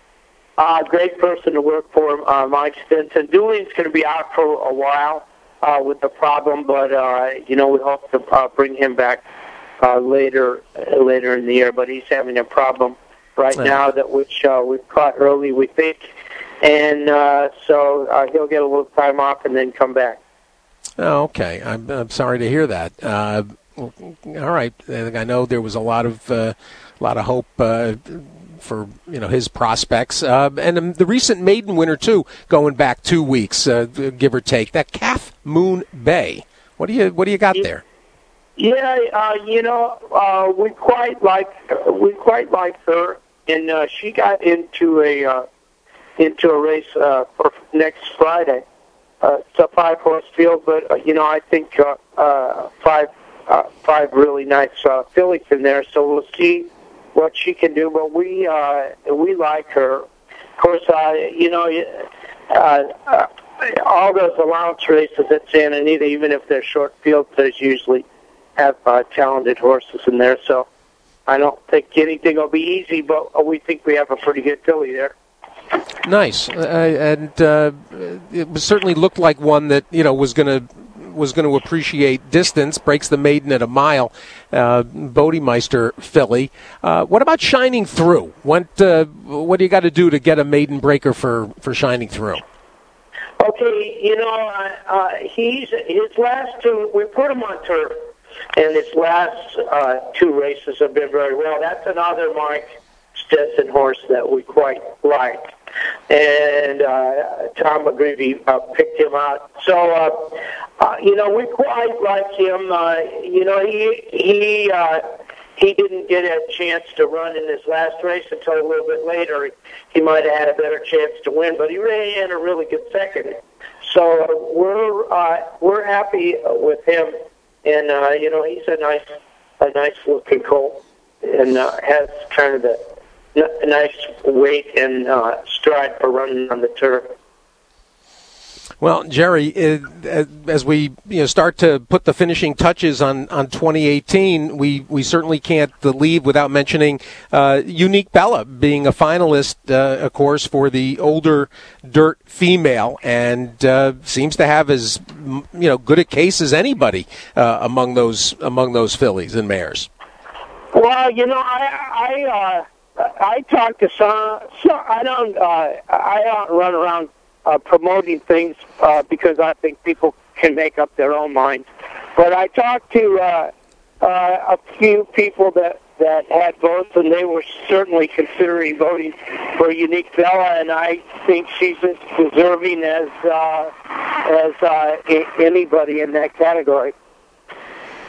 Uh, great person to work for, uh, Mike Stinson. Dueling's going to be out for a while. Uh, with the problem, but uh, you know we hope to uh, bring him back uh, later uh, later in the year. But he's having a problem right yeah. now that which uh, we've caught early, we think, and uh, so uh, he'll get a little time off and then come back. Oh, okay. I'm, I'm sorry to hear that. Uh, all right, I know there was a lot of uh, lot of hope. Uh, for you know his prospects, uh, and um, the recent maiden winner too, going back two weeks, uh, give or take. That Calf Moon Bay. What do you what do you got there? Yeah, uh, you know, uh, we quite like we quite like her, and uh, she got into a uh, into a race uh, for next Friday. Uh, it's a five horse field, but uh, you know I think uh, uh, five uh, five really nice uh, fillies in there, so we'll see what she can do, but we uh, we like her. Of course, uh, you know, uh, uh, all those allowance races at Santa Anita, even if they're short fields, there's usually have uh, talented horses in there. So I don't think anything will be easy, but we think we have a pretty good filly there. Nice, uh, and uh, it certainly looked like one that you know was going to. was going to appreciate distance, breaks the maiden at a mile, uh, Bodemeister filly. Uh, what about Shining Through? What, uh, what do you got to do to get a maiden breaker for, for Shining Through? Okay, you know, uh, uh, he's his last two, we put him on turf, and his last uh, two races have been very well. That's another Mike Stinson horse that we quite like. And uh, Tom McGreevy uh, picked him out. So, uh, uh, you know, we quite like him. Uh, you know, he he uh, he didn't get a chance to run in his last race until a little bit later. He might have had a better chance to win, but he ran a really good second. So uh, we're uh, we're happy with him, and uh, you know, he's a nice a nice looking colt, and uh, has kind of the a nice weight and uh, stride for running on the turf. Well, Jerry, uh, as we you know start to put the finishing touches on, on twenty eighteen, we, we certainly can't leave without mentioning uh, Unique Bella being a finalist, uh, of course, for the older dirt female, and uh, seems to have as you know good a case as anybody uh, among those among those fillies and mares. Well, you know, I I. Uh I talk to some. So I don't. Uh, I don't run around uh, promoting things uh, because I think people can make up their own minds. But I talked to uh, uh, a few people that that had votes, and they were certainly considering voting for Unique Bella, and I think she's as deserving as uh, as uh, anybody in that category.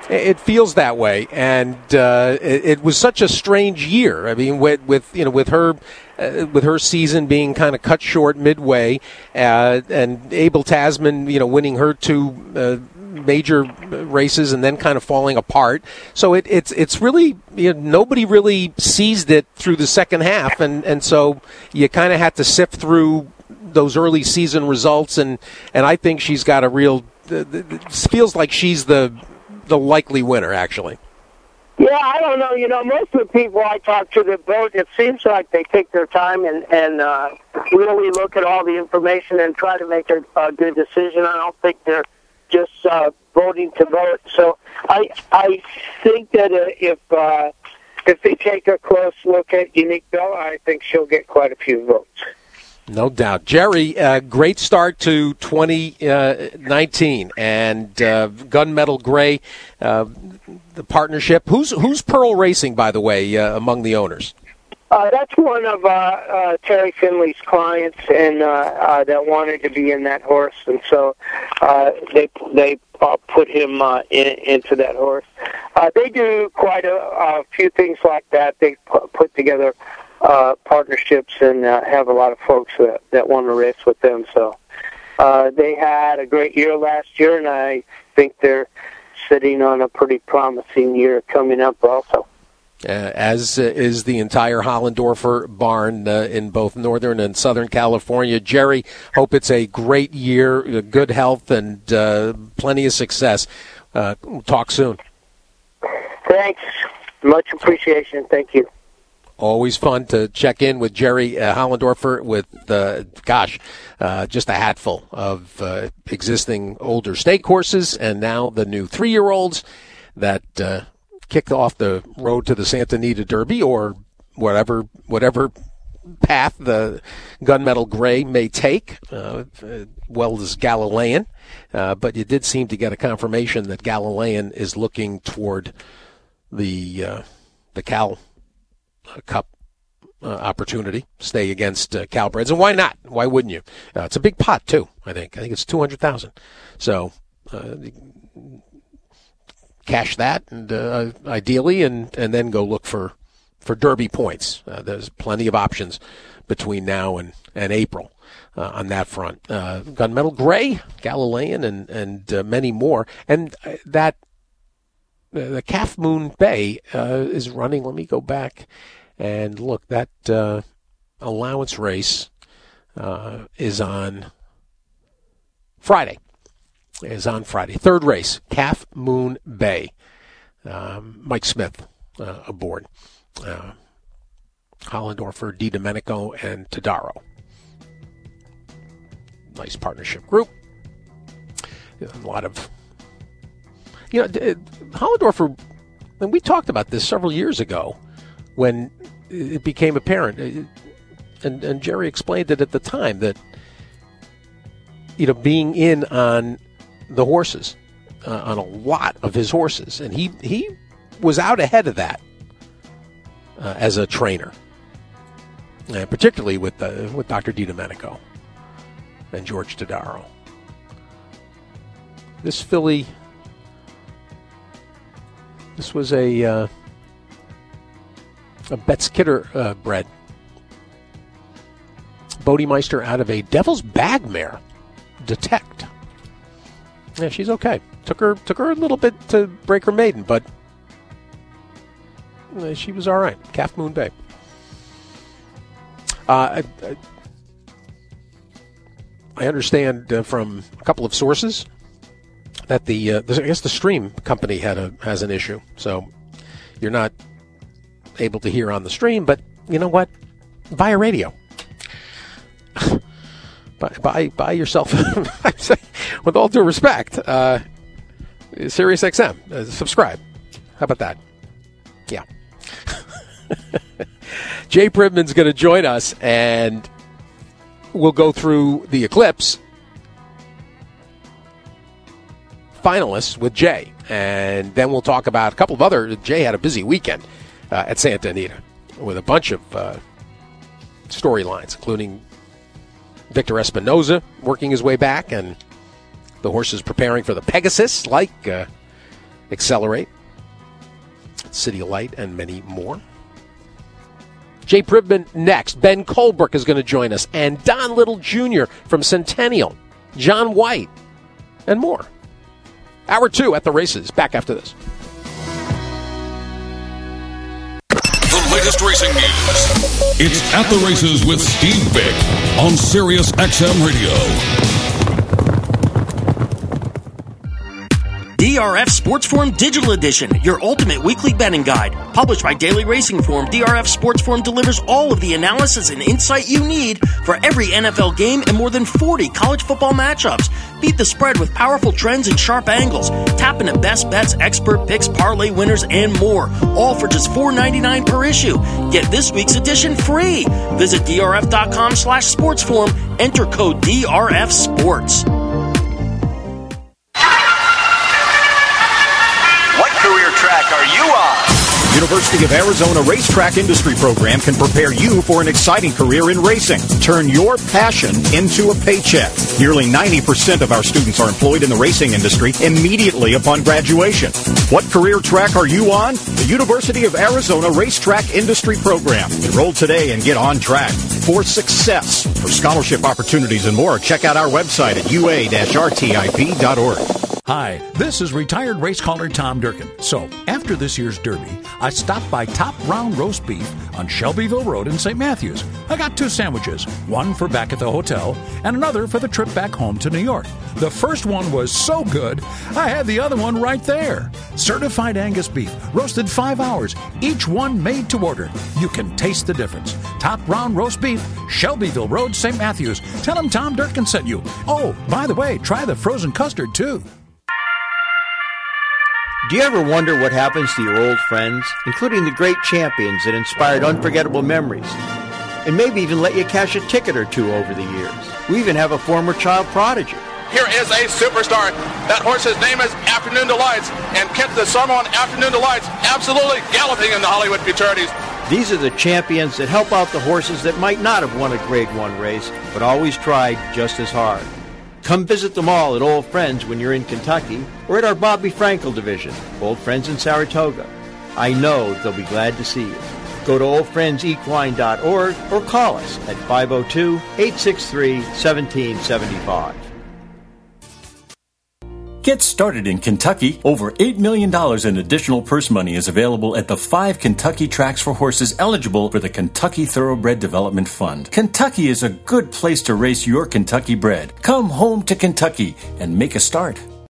It feels that way, and uh, it, it was such a strange year. I mean, with, with you know, with her, uh, with her season being kind of cut short midway, uh, and Abel Tasman, you know, winning her two uh, major races and then kind of falling apart. So it, it's it's really you know, nobody really seized it through the second half, and, and so you kind of had to sift through those early season results, and, and I think she's got a real. Uh, it feels like she's the. the likely winner, actually. Yeah, I don't know. You know, most of the people I talk to that vote, it seems like they take their time and, and uh, really look at all the information and try to make a, a good decision. I don't think they're just uh, voting to vote. So I I think that uh, if uh, if they take a close look at Unique Bella, I think she'll get quite a few votes. No doubt. Jerry, uh, great start to twenty nineteen, and uh, Gunmetal Gray, uh, the partnership. Who's who's Pearl Racing, by the way, uh, among the owners? Uh, that's one of uh, uh, Terry Finley's clients, and uh, uh, that wanted to be in that horse, and so uh, they they uh, put him uh, in, into that horse. Uh, they do quite a, a few things like that. They pu- put together. Uh, partnerships and uh, have a lot of folks that, that want to race with them. So uh, they had a great year last year, and I think they're sitting on a pretty promising year coming up also. Uh, as uh, is the entire Hollendorfer barn uh, in both Northern and Southern California. Jerry, hope it's a great year, uh, good health, and uh, plenty of success. Uh, we'll talk soon. Thanks. Much appreciation. Thank you. Always fun to check in with Jerry uh, Hollendorfer with, uh, gosh, uh, just a hatful of uh, existing older stake horses and now the new three-year-olds that uh, kicked off the road to the Santa Anita Derby or whatever whatever path the Gunmetal Gray may take, uh, as well as Galilean. Uh, but you did seem to get a confirmation that Galilean is looking toward the uh, the Cal Cup uh, opportunity, stay against uh, Calbreds, and why not? Why wouldn't you? Uh, it's a big pot too. I think. I think it's two hundred thousand. So uh, cash that, and uh, ideally, and, and then go look for for Derby points. Uh, there's plenty of options between now and and April uh, on that front. Uh, Gunmetal Gray, Galilean, and and uh, many more, and uh, that. The Calf Moon Bay uh, is running. Let me go back and look. That uh, allowance race uh, is on Friday. Is on Friday. Third race, Calf Moon Bay. Um, Mike Smith uh, aboard. Uh, Hollendorfer, Di Domenico, and Todaro. Nice partnership group. A lot of. You know, Hollendorfer, and we talked about this several years ago when it became apparent, and, and Jerry explained it at the time, that, you know, being in on the horses, uh, on a lot of his horses, and he, he was out ahead of that uh, as a trainer, and particularly with, uh, with Doctor Di Domenico and George Todaro. This filly... This was a uh, a Betz Kidder uh, bred. Bodemeister out of a Devil's Bag mare, Detect. Yeah, she's okay. Took her took her a little bit to break her maiden, but uh, she was all right. Calf Moon Bay. Uh, I, I, I understand uh, from a couple of sources that the, uh, the I guess the stream company had a has an issue, so you're not able to hear on the stream. But you know what? Via radio, buy buy, buy yourself. With all due respect, uh, Sirius X M, uh, subscribe. How about that? Yeah. Jay Pribman's going to join us, and we'll go through the Eclipse finalists with Jay, and then we'll talk about a couple of other. Jay had a busy weekend uh, at Santa Anita with a bunch of uh, storylines, including Victor Espinoza working his way back, and the horses preparing for the Pegasus, like uh, Accelerate, City of Light, and many more. Jay Privman next. Ben Colbrook is going to join us, and Don Little Junior from Centennial, John White, and more. Hour two at the races. Back after this. The latest racing news. It's At the Races with Steve Bick on Sirius X M Radio. D R F Sports Forum Digital Edition, your ultimate weekly betting guide. Published by Daily Racing Form, D R F Sports Forum delivers all of the analysis and insight you need for every N F L game and more than forty college football matchups. Beat the spread with powerful trends and sharp angles. Tap into best bets, expert picks, parlay winners, and more. All for just four dollars and ninety-nine cents per issue. Get this week's edition free. Visit drf.com slash sportsforum. Enter code D R F Sports. Track are you on? University of Arizona Racetrack Industry Program can prepare you for an exciting career in racing. Turn your passion into a paycheck. Nearly ninety percent of our students are employed in the racing industry immediately upon graduation. What career track are you on? The University of Arizona Racetrack Industry Program. Enroll today and get on track for success. For scholarship opportunities and more, check out our website at u a dash r t i p dot org. Hi, this is retired race caller Tom Durkin. So, after this year's Derby, I stopped by Top Round Roast Beef on Shelbyville Road in Saint Matthews. I got two sandwiches, one for back at the hotel and another for the trip back home to New York. The first one was so good, I had the other one right there. Certified Angus beef, roasted five hours, each one made to order. You can taste the difference. Top Round Roast Beef, Shelbyville Road, Saint Matthews. Tell them Tom Durkin sent you. Oh, by the way, try the frozen custard, too. Do you ever wonder what happens to your old friends, including the great champions that inspired unforgettable memories, and maybe even let you cash a ticket or two over the years? We even have a former child prodigy. Here is a superstar. That horse's name is Afternoon Delights, and Kent the Summer on Afternoon Delights absolutely galloping in the Hollywood Futurities. These are the champions that help out the horses that might not have won a Grade One race, but always tried just as hard. Come visit them all at Old Friends when you're in Kentucky, or at our Bobby Frankel division, Old Friends in Saratoga. I know they'll be glad to see you. Go to old friends equine dot org or call us at five oh two, eight six three, one seven seven five. Get started in Kentucky. Over eight million dollars in additional purse money is available at the five Kentucky tracks for horses eligible for the Kentucky Thoroughbred Development Fund. Kentucky is a good place to race your Kentucky bred. Come home to Kentucky and make a start.